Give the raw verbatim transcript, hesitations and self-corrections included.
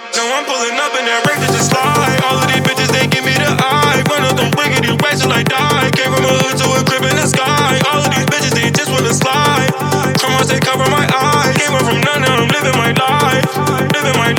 Now I'm pulling up in that Wraith to slide. All of these bitches, they give me the eye. One of them wiggity racks till I die. Came from a hood to a crib in the sky. All of these bitches, they just wanna slide. Chromos, they cover my eyes. Came up from none, now I'm living my life. Living my